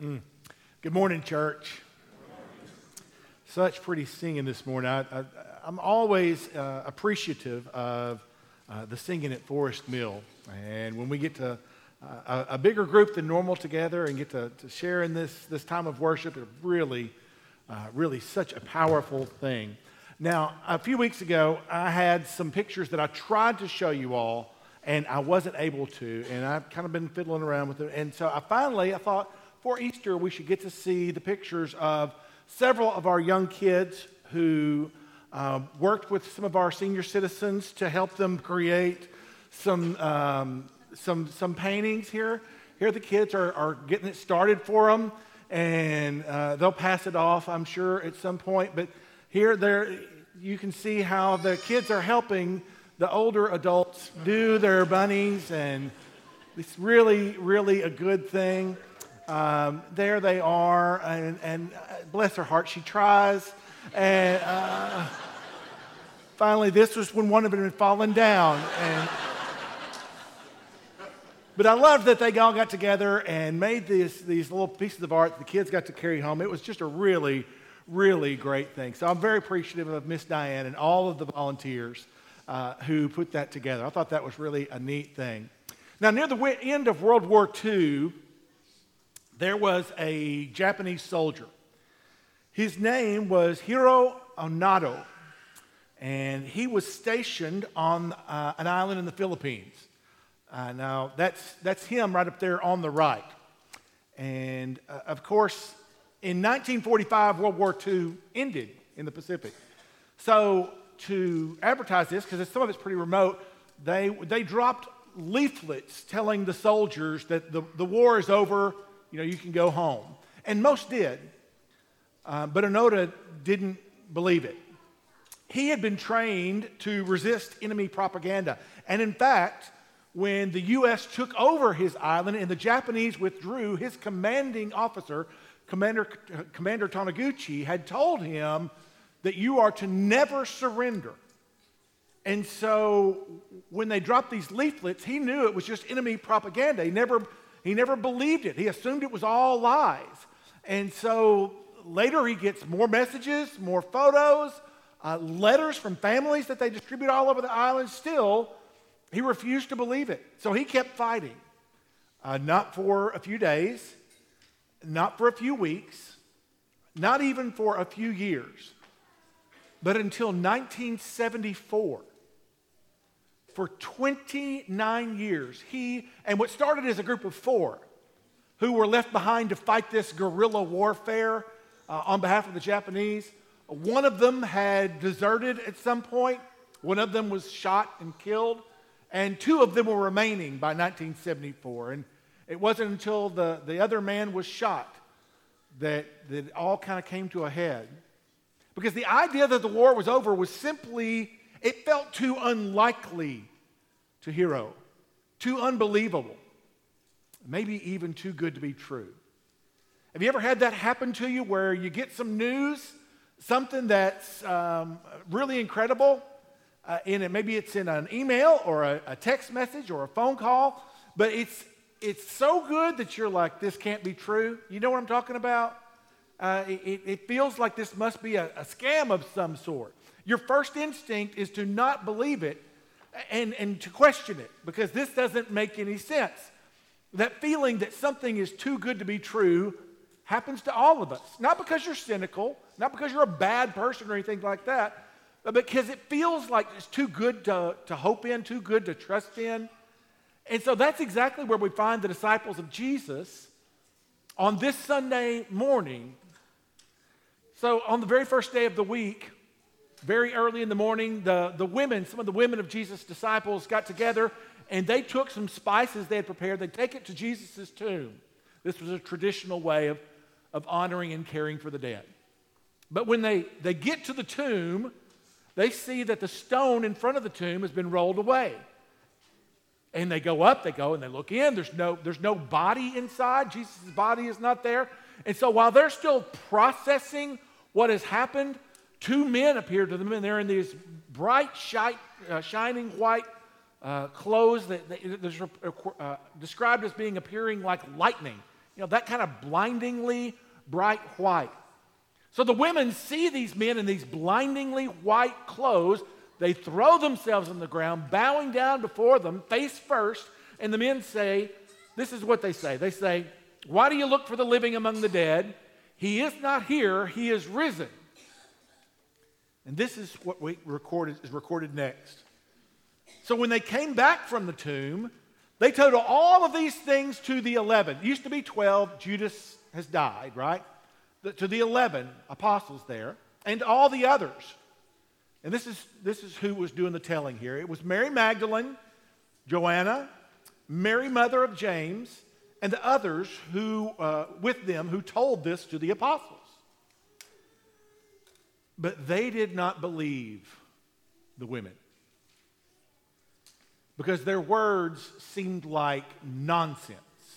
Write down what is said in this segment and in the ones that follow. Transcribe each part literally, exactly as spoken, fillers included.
Mm. Good morning, church. Such pretty singing this morning. I, I, I'm always uh, appreciative of uh, the singing at Forest Mill. And when we get to uh, a, a bigger group than normal together and get to, to share in this, this time of worship, it's really, uh, really such a powerful thing. Now, a few weeks ago, I had some pictures that I tried to show you all, and I wasn't able to, and I've kind of been fiddling around with it. And so I finally, I thought, for Easter, we should get to see the pictures of several of our young kids who uh, worked with some of our senior citizens to help them create some um, some some paintings here. Here the kids are, are getting it started for them, and uh, they'll pass it off, I'm sure, at some point. But here there, you can see how the kids are helping the older adults do their bunnies, and it's really, really a good thing. Um, there they are, and, and uh, bless her heart, she tries. And uh, finally, this was when one of them had fallen down. And but I love that they all got together and made this, these little pieces of art that the kids got to carry home. It was just a really, really great thing. So I'm very appreciative of Miss Diane and all of the volunteers uh, who put that together. I thought that was really a neat thing. Now, near the end of World War Two, there was a Japanese soldier. His name was Hiro Onoda, and he was stationed on uh, an island in the Philippines. Uh, now, that's, that's him right up there on the right. And, uh, of course, in nineteen forty-five, World War Two ended in the Pacific. So to advertise this, because some of it's pretty remote, they, they dropped leaflets telling the soldiers that the, the war is over. You know, you can go home. And most did. Uh, but Onoda didn't believe it. He had been trained to resist enemy propaganda. And in fact, when the U S took over his island and the Japanese withdrew, his commanding officer, Commander, Commander Taniguchi, had told him that you are to never surrender. And so when they dropped these leaflets, he knew it was just enemy propaganda. He never... He never believed it. He assumed it was all lies. And so later he gets more messages, more photos, uh, letters from families that they distribute all over the island. Still, he refused to believe it. So he kept fighting. Uh, not for a few days, not for a few weeks, not even for a few years, but until nineteen seventy-four. For twenty-nine years, he, and what started as a group of four who were left behind to fight this guerrilla warfare uh, on behalf of the Japanese, one of them had deserted at some point, one of them was shot and killed, and two of them were remaining by nineteen seventy-four. And it wasn't until the, the other man was shot that, that it all kind of came to a head. Because the idea that the war was over was simply... It felt too unlikely to Hiro, too unbelievable, maybe even too good to be true. Have you ever had that happen to you where you get some news, something that's um, really incredible, uh, in it, maybe it's in an email or a, a text message or a phone call, but it's, it's so good that you're like, this can't be true. You know what I'm talking about? Uh, it, it feels like this must be a, a scam of some sort. Your first instinct is to not believe it and, and to question it, because this doesn't make any sense. That feeling that something is too good to be true happens to all of us. Not because you're cynical, not because you're a bad person or anything like that, but because it feels like it's too good to, to hope in, too good to trust in. And so that's exactly where we find the disciples of Jesus on this Sunday morning. So on the very first day of the week, very early in the morning, the, the women, some of the women of Jesus' disciples got together, and they took some spices they had prepared. They'd take it to Jesus' tomb. This was a traditional way of, of honoring and caring for the dead. But when they, they get to the tomb, they see that the stone in front of the tomb has been rolled away. And they go up, they go, and they look in. There's no, there's no body inside. Jesus' body is not there. And so while they're still processing what has happened, two men appear to them, and they're in these bright, shi- uh, shining white uh, clothes that, that, that are uh, described as being appearing like lightning. You know, that kind of blindingly bright white. So the women see these men in these blindingly white clothes. They throw themselves on the ground, bowing down before them, face first, and the men say, this is what they say. They say, "Why do you look for the living among the dead? He is not here, he is risen." And this is what we recorded, is recorded next. So when they came back from the tomb, they told all of these things to the eleven. It used to be twelve. Judas has died, right? The, to the eleven apostles there, and all the others. And this is, this is who was doing the telling here. It was Mary Magdalene, Joanna, Mary, mother of James, and the others who uh, with them who told this to the apostles. But they did not believe the women, because their words seemed like nonsense.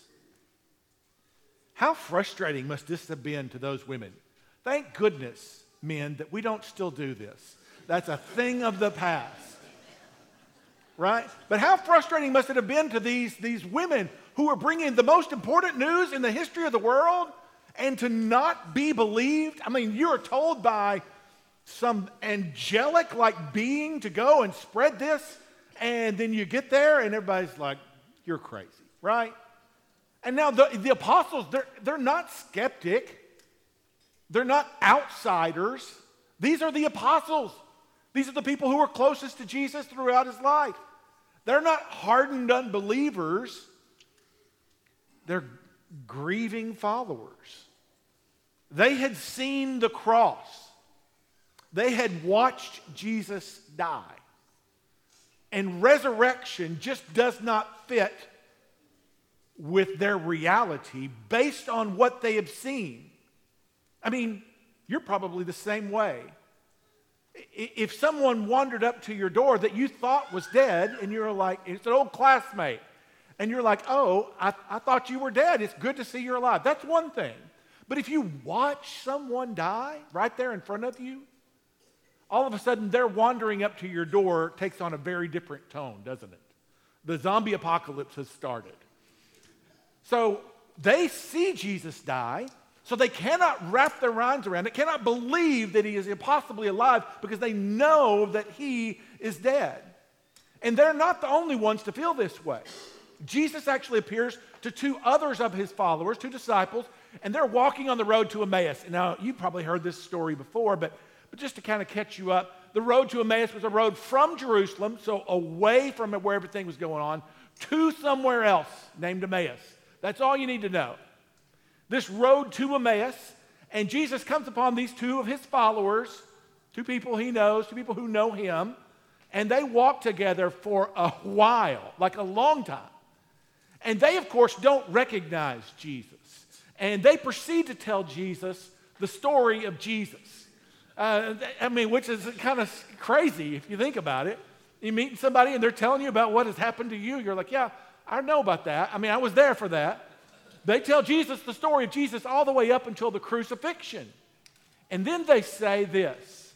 How frustrating must this have been to those women? Thank goodness, men, that we don't still do this. That's a thing of the past, right? But how frustrating must it have been to these, these women who were bringing the most important news in the history of the world, and to not be believed? I mean, you are told by some angelic like being to go and spread this, and then you get there and everybody's like, you're crazy, right? And now the, the apostles, they're, they're not skeptic. They're not outsiders. These are the apostles. These are the people who were closest to Jesus throughout his life. They're not hardened unbelievers. They're grieving followers. They had seen the cross. They had watched Jesus die. And resurrection just does not fit with their reality based on what they have seen. I mean, you're probably the same way. If someone wandered up to your door that you thought was dead, and you're like, it's an old classmate, and you're like, oh, I, I thought you were dead. It's good to see you're alive. That's one thing. But if you watch someone die right there in front of you, all of a sudden their wandering up to your door takes on a very different tone, doesn't it? The zombie apocalypse has started. So they see Jesus die, so they cannot wrap their minds around it, cannot believe that he is impossibly alive, because they know that he is dead. And they're not the only ones to feel this way. Jesus actually appears to two others of his followers, two disciples, and they're walking on the road to Emmaus. And now, you've probably heard this story before, but, but just to kind of catch you up, the road to Emmaus was a road from Jerusalem, so away from where everything was going on, to somewhere else named Emmaus. That's all you need to know. This road to Emmaus, and Jesus comes upon these two of his followers, two people he knows, two people who know him, and they walk together for a while, like a long time. And they, of course, don't recognize Jesus. And they proceed to tell Jesus the story of Jesus. Uh, I mean, which is kind of crazy if you think about it. You meet somebody and they're telling you about what has happened to you. You're like, yeah, I know about that. I mean, I was there for that. They tell Jesus the story of Jesus all the way up until the crucifixion. And then they say this: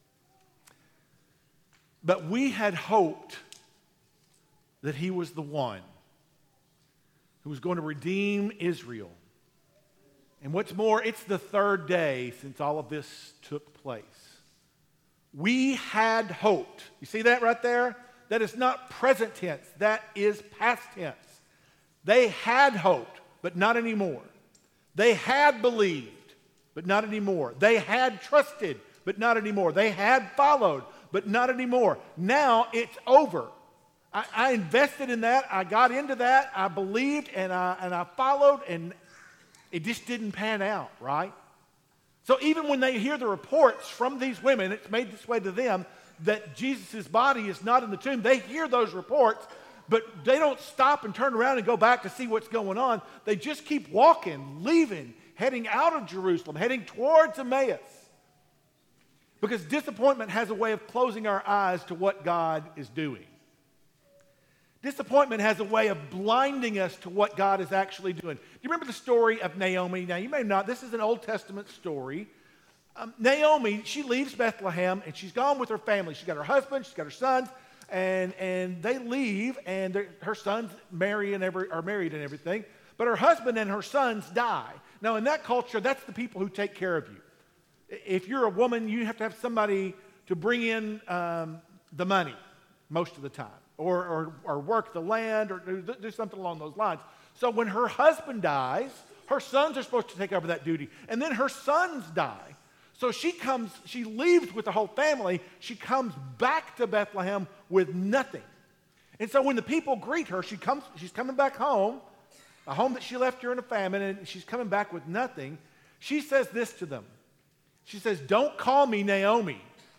but we had hoped that he was the one who was going to redeem Israel. And what's more, it's the third day since all of this took place. We had hoped. You see that right there? That is not present tense. That is past tense. They had hoped, but not anymore. They had believed, but not anymore. They had trusted, but not anymore. They had followed, but not anymore. Now it's over. I, I invested in that. I got into that. I believed, and I, and I followed, and it just didn't pan out, right? So even when they hear the reports from these women, it's made this way to them, that Jesus' body is not in the tomb. They hear those reports, but they don't stop and turn around and go back to see what's going on. They just keep walking, leaving, heading out of Jerusalem, heading towards Emmaus. Because disappointment has a way of closing our eyes to what God is doing. Disappointment has a way of blinding us to what God is actually doing. Do you remember the story of Naomi? Now, you may not. This is an Old Testament story. Um, Naomi, she leaves Bethlehem, and she's gone with her family. She's got her husband, she's got her sons, and, and they leave, and her sons marry and every, are married and everything. but her husband and her sons die. Now, in that culture, that's the people who take care of you. If you're a woman, you have to have somebody to bring in um, the money most of the time, or, or, or work the land, or do, do something along those lines. So when her husband dies, her sons are supposed to take over that duty, and then her sons die. So she comes, she leaves with the whole family. She comes back to Bethlehem with nothing. And so when the people greet her, she comes, she's coming back home, a home that she left during a famine, and she's coming back with nothing. She says this to them. She says, "Don't call me Naomi.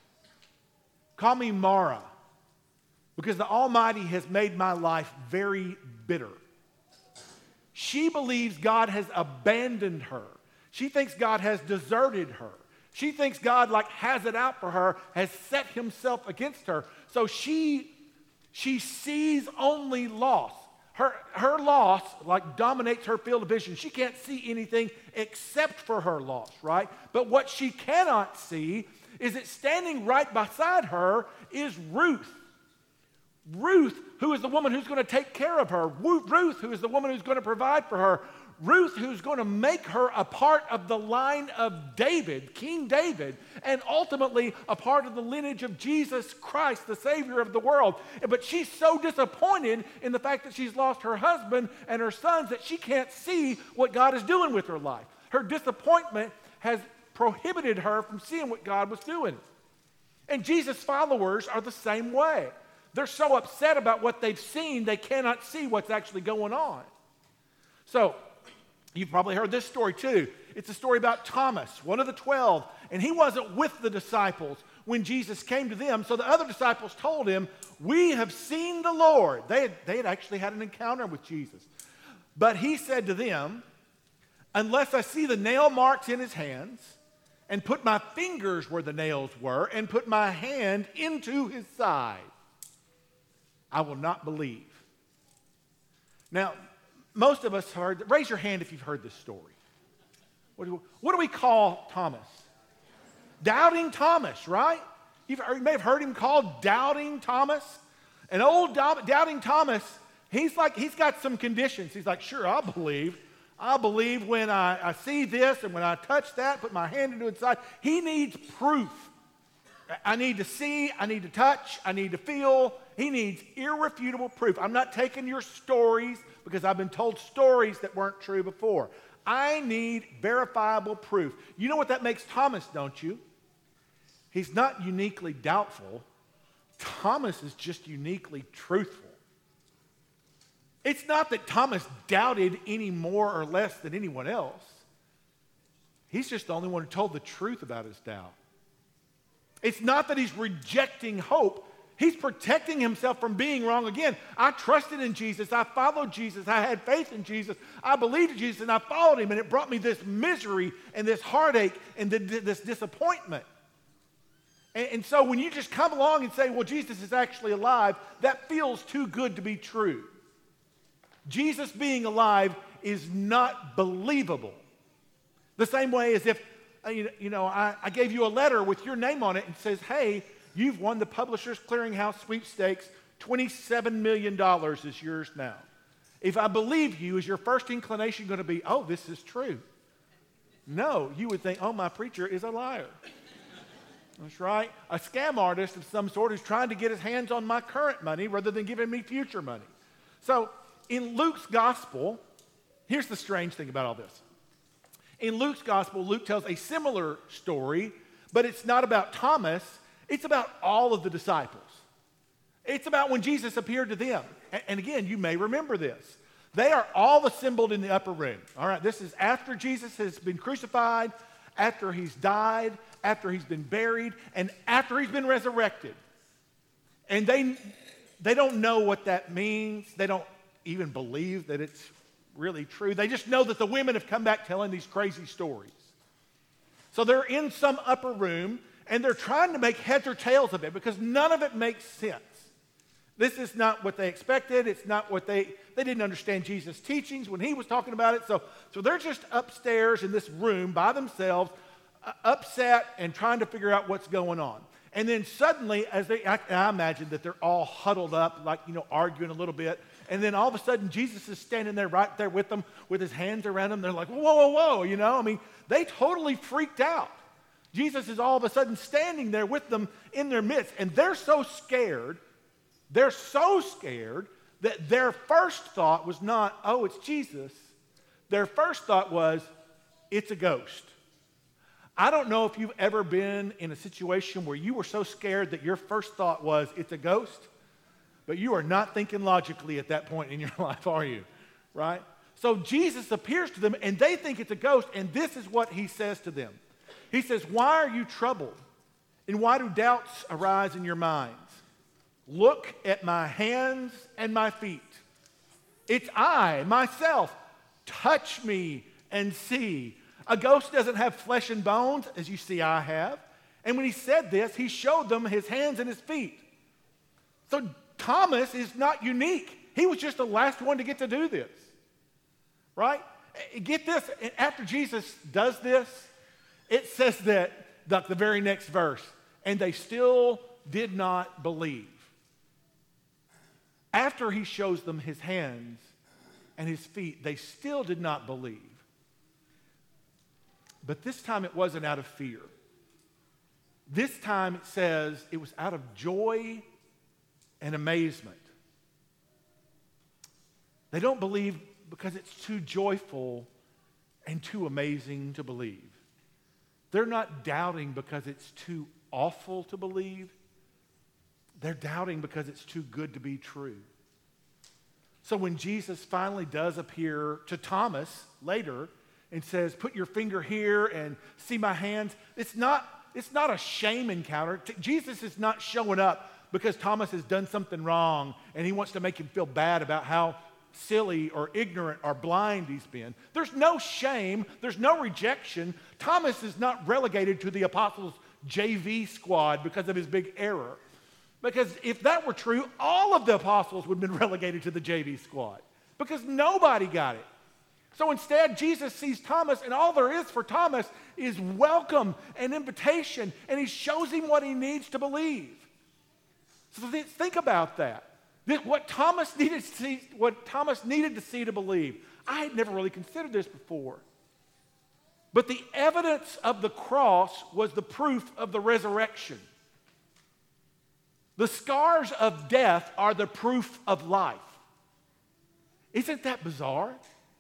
Call me Mara, because the Almighty has made my life very bitter." She believes God has abandoned her. She thinks God has deserted her. She thinks God, like, has it out for her, has set himself against her. So she, she sees only loss. Her, her loss, like, dominates her field of vision. She can't see anything except for her loss, right? But what she cannot see is that standing right beside her is Ruth. Ruth, who is the woman who's going to take care of her. Ruth, who is the woman who's going to provide for her. Ruth, who's going to make her a part of the line of David, King David, and ultimately a part of the lineage of Jesus Christ, the Savior of the world. But she's so disappointed in the fact that she's lost her husband and her sons that she can't see what God is doing with her life. Her disappointment has prohibited her from seeing what God was doing. And Jesus' followers are the same way. They're so upset about what they've seen, they cannot see what's actually going on. So, you've probably heard this story too. It's a story about Thomas, one of the twelve, and he wasn't with the disciples when Jesus came to them. So the other disciples told him, "We have seen the Lord." They had, they had actually had an encounter with Jesus. But he said to them, "Unless I see the nail marks in his hands and put my fingers where the nails were and put my hand into his side, I will not believe." Now, most of us heard, raise your hand if you've heard this story. What do, what do we call Thomas? Doubting Thomas, right? You've heard, you may have heard him called Doubting Thomas. And old Doubting Thomas, he's like, he's got some conditions. He's like, "Sure, I'll believe. I'll believe when I, I see this and when I touch that, put my hand into its side." He needs proof. I need to see, I need to touch, I need to feel. He needs irrefutable proof. I'm not taking your stories because I've been told stories that weren't true before. I need verifiable proof. You know what that makes Thomas, don't you? He's not uniquely doubtful. Thomas is just uniquely truthful. It's not that Thomas doubted any more or less than anyone else. He's just the only one who told the truth about his doubt. It's not that he's rejecting hope. He's protecting himself from being wrong again. I trusted in Jesus. I followed Jesus. I had faith in Jesus. I believed in Jesus, and I followed him, and it brought me this misery and this heartache and this disappointment. And, and so when you just come along and say, "Well, Jesus is actually alive," that feels too good to be true. Jesus being alive is not believable. The same way as if, you know, I, I gave you a letter with your name on it and says, "Hey, you've won the Publishers Clearinghouse sweepstakes. twenty-seven million dollars is yours now." If I believe you, is your first inclination going to be, "Oh, this is true"? No, you would think, "Oh, my preacher is a liar." That's right. A scam artist of some sort who's trying to get his hands on my current money rather than giving me future money. So in Luke's gospel, here's the strange thing about all this. In Luke's gospel, Luke tells a similar story, but it's not about Thomas. It's about all of the disciples. It's about when Jesus appeared to them. And again, you may remember this. They are all assembled in the upper room. All right, this is after Jesus has been crucified, after he's died, after he's been buried, and after he's been resurrected. And they, they don't know what that means. They don't even believe that it's really true. They just know that the women have come back telling these crazy stories. So they're in some upper room, and they're trying to make heads or tails of it because none of it makes sense. This is not what they expected. It's not what they, they didn't understand Jesus' teachings when he was talking about it. So, so they're just upstairs in this room by themselves, uh, upset and trying to figure out what's going on. And then suddenly, as they, I, I imagine that they're all huddled up, like, you know, arguing a little bit. And then all of a sudden, Jesus is standing there right there with them with his hands around them. They're like, whoa, whoa, whoa, you know? I mean, they totally freaked out. Jesus is all of a sudden standing there with them in their midst. And they're so scared, they're so scared that their first thought was not, oh, it's Jesus. Their first thought was, it's a ghost. I don't know if you've ever been in a situation where you were so scared that your first thought was, it's a ghost, but you are not thinking logically at that point in your life, are you? Right? So Jesus appears to them, and they think it's a ghost, and this is what he says to them. He says, why are you troubled, and why do doubts arise in your minds? Look at my hands and my feet. It's I, myself. Touch me and see. A ghost doesn't have flesh and bones, as you see I have. And when he said this, he showed them his hands and his feet. So Thomas is not unique. He was just the last one to get to do this. Right? Get this, after Jesus does this, it says that, the, the very next verse, and they still did not believe. After he shows them his hands and his feet, they still did not believe. But this time it wasn't out of fear. This time it says it was out of joy and amazement. They don't believe because it's too joyful and too amazing to believe. They're not doubting because it's too awful to believe. They're doubting because it's too good to be true. So when Jesus finally does appear to Thomas later and says, put your finger here and see my hands, it's not, it's not a shame encounter. T- Jesus is not showing up because Thomas has done something wrong and he wants to make him feel bad about how silly or ignorant or blind he's been. There's no shame. There's no rejection. Thomas is not relegated to the apostles' J V squad because of his big error. Because if that were true, all of the apostles would have been relegated to the J V squad because nobody got it. So instead, Jesus sees Thomas, and all there is for Thomas is welcome and invitation, and he shows him what he needs to believe. So th- think about that. This, what Thomas needed to see, what Thomas needed to see to believe. I had never really considered this before. But the evidence of the cross was the proof of the resurrection. The scars of death are the proof of life. Isn't that bizarre?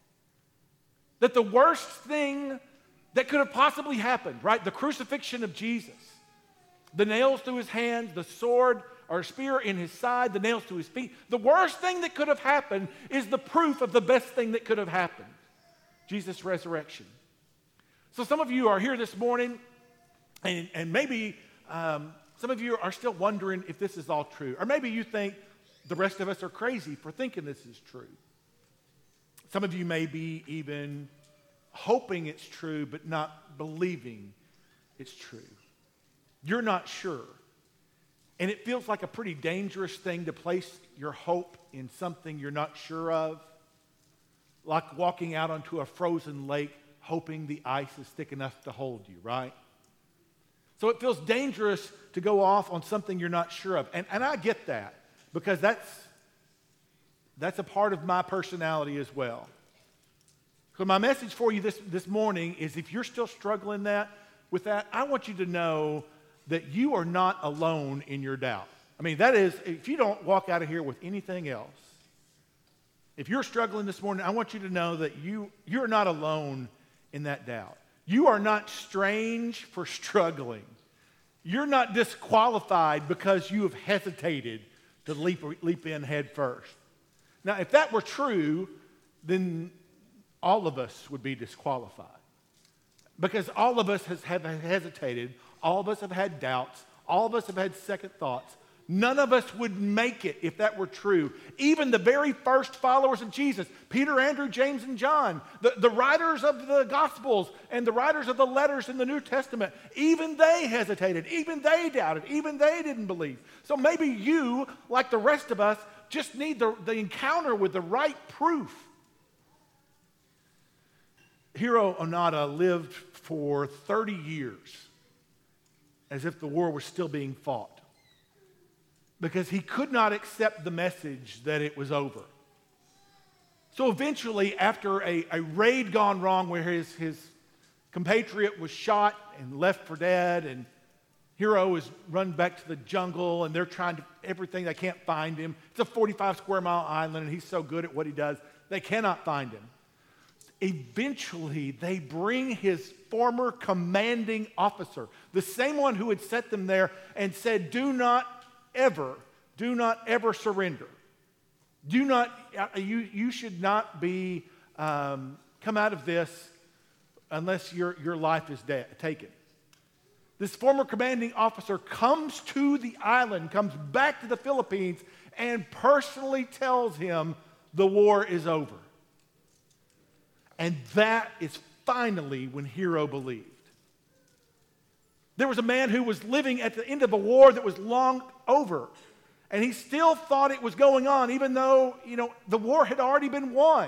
That the worst thing that could have possibly happened, right? The crucifixion of Jesus, the nails through his hands, the sword or spear in his side, the nails to his feet. The worst thing that could have happened is the proof of the best thing that could have happened, Jesus' resurrection. So some of you are here this morning, and, and maybe um, some of you are still wondering if this is all true. Or maybe you think the rest of us are crazy for thinking this is true. Some of you may be even hoping it's true, but not believing it's true. You're not sure. And it feels like a pretty dangerous thing to place your hope in something you're not sure of. Like walking out onto a frozen lake hoping the ice is thick enough to hold you, right? So it feels dangerous to go off on something you're not sure of. And, and I get that because that's, that's a part of my personality as well. So my message for you this, this morning is if you're still struggling that with that, I want you to know that you are not alone in your doubt. I mean, that is, if you don't walk out of here with anything else, if you're struggling this morning, I want you to know that you, you're not alone in that doubt. You are not strange for struggling. You're not disqualified because you have hesitated to leap, leap in head first. Now, if that were true, then all of us would be disqualified. Because all of us has, have hesitated, all of us have had doubts, all of us have had second thoughts. None of us would make it if that were true. Even the very first followers of Jesus, Peter, Andrew, James, and John, the, the writers of the Gospels and the writers of the letters in the New Testament, even they hesitated, even they doubted, even they didn't believe. So maybe you, like the rest of us, just need the, the encounter with the right proof. Hiro Onoda lived for thirty years as if the war was still being fought, because he could not accept the message that it was over. So eventually, after a, a raid gone wrong where his, his compatriot was shot and left for dead, and Hero is run back to the jungle, and they're trying to everything. They can't find him. It's a forty-five square mile island, and he's so good at what he does, they cannot find him. Eventually, they bring his former commanding officer, the same one who had set them there and said, do not ever, do not ever surrender. Do not, you, you should not be, um, come out of this unless your, your life is de- taken. This former commanding officer comes to the island, comes back to the Philippines, and personally tells him the war is over. And that is finally when Hero believed. There was a man who was living at the end of a war that was long over, and he still thought it was going on, even though, you know, the war had already been won.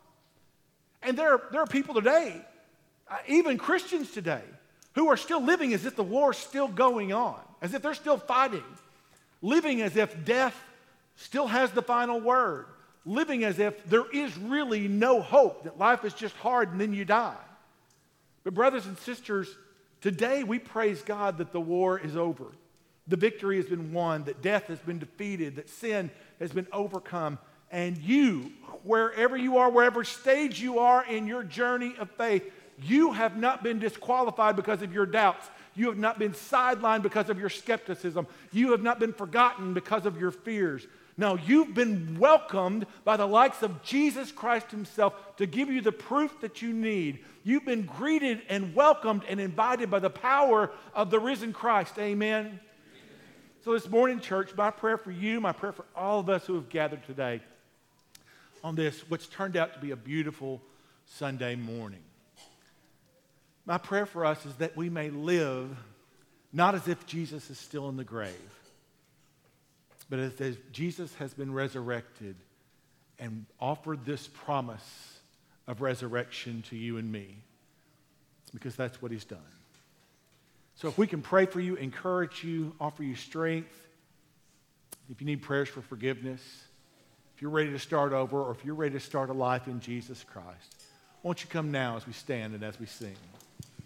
And there, there are people today, uh, even Christians today, who are still living as if the war is still going on, as if they're still fighting, living as if death still has the final word, living as if there is really no hope, that life is just hard and then you die. But brothers and sisters, today we praise God that the war is over. The victory has been won, that death has been defeated, that sin has been overcome. And you, wherever you are, wherever stage you are in your journey of faith, you have not been disqualified because of your doubts. You have not been sidelined because of your skepticism. You have not been forgotten because of your fears. No, you've been welcomed by the likes of Jesus Christ himself to give you the proof that you need. You've been greeted and welcomed and invited by the power of the risen Christ. Amen? Amen. So this morning, church, my prayer for you, my prayer for all of us who have gathered today on this, what's turned out to be a beautiful Sunday morning. My prayer for us is that we may live not as if Jesus is still in the grave, but as if Jesus has been resurrected and offered this promise of resurrection to you and me. It's because that's what he's done. So if we can pray for you, encourage you, offer you strength, if you need prayers for forgiveness, if you're ready to start over, or if you're ready to start a life in Jesus Christ, won't you come now as we stand and as we sing?